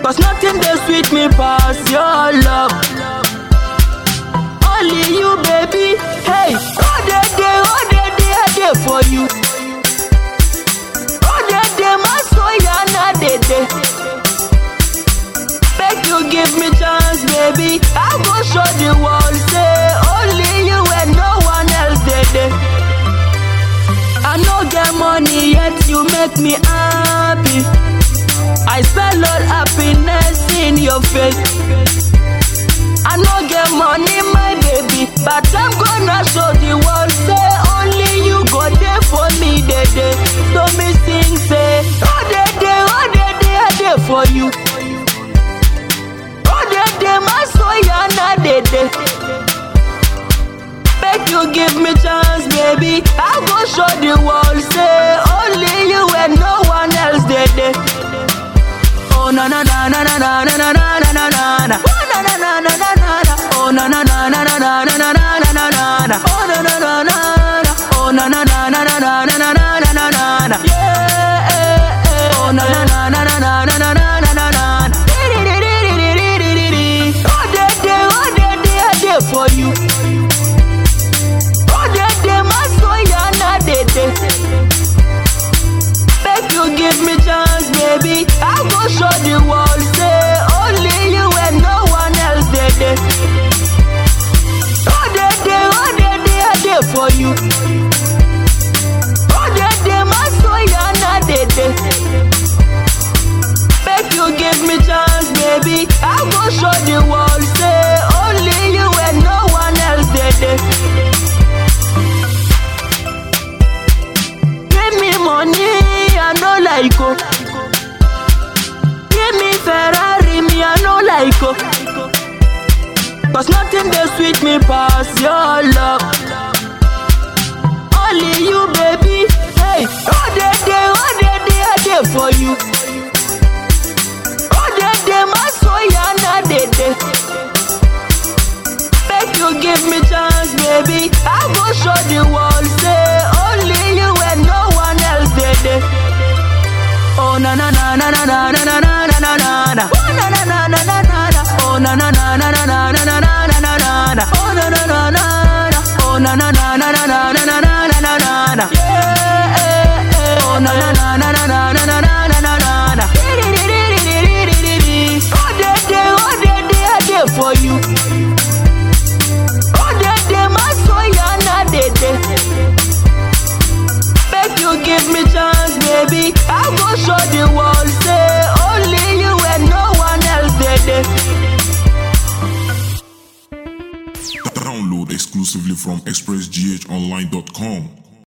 Cause nothing they sweet me past your love. Only you, baby. Hey, all day, day for you. All day, my soul, yana, day. Beg you, give me chance, baby. I go show the world, say only you and no one else, day. I no get money yet, you make me happy. I spell all happiness in your face. I no get money, my baby, but I'm gonna show the world, say only you go there for me, day. So me sing, say, oh, day, for you. Oh, day, my soul, yana, day. Beg you, give me chance, baby. I go show the world, say only you and no one else, day. Oh, na na na na na na na na na na na. Oh, na na na na na na. Oh, na na na na na na na na na na na. Oh, na na na na na. Oh, na na na na na na na na na na. Yeah. Oh, na na na na na na na na na na. Oh, day for you. Oh, day, my soul, yana, day. Beg you, give me chance, baby. I go show the world, say only you and no one else, day. Oh, day, for you. Oh, day, my soul, yana, day. Beg you, give me chance, baby. I go show the world, say only you and no one else, day. Give me money, I no like oh. Give me Ferrari, me I no like oh. Cause nothing they sweet me past your love. Only you, baby. Hey, oh, day, for you. Oh, day, my soul, yana, day. Beg you, give me chance, baby. I go show the world, say only you and no one else, day. Oh, na na na na na na na na na na na. Oh, na na na na na na. Oh, na na na na na na na na na na. Oh, na na na na. Oh, na na na na na na na na na. Yeah. Oh, na na na na na na na na na na. Oh, day for you. Oh, day, my soul, yana, day. Beg you, give me chance, baby. I go show the world, say only you and no one else, day. Download exclusively from expressghonline.com.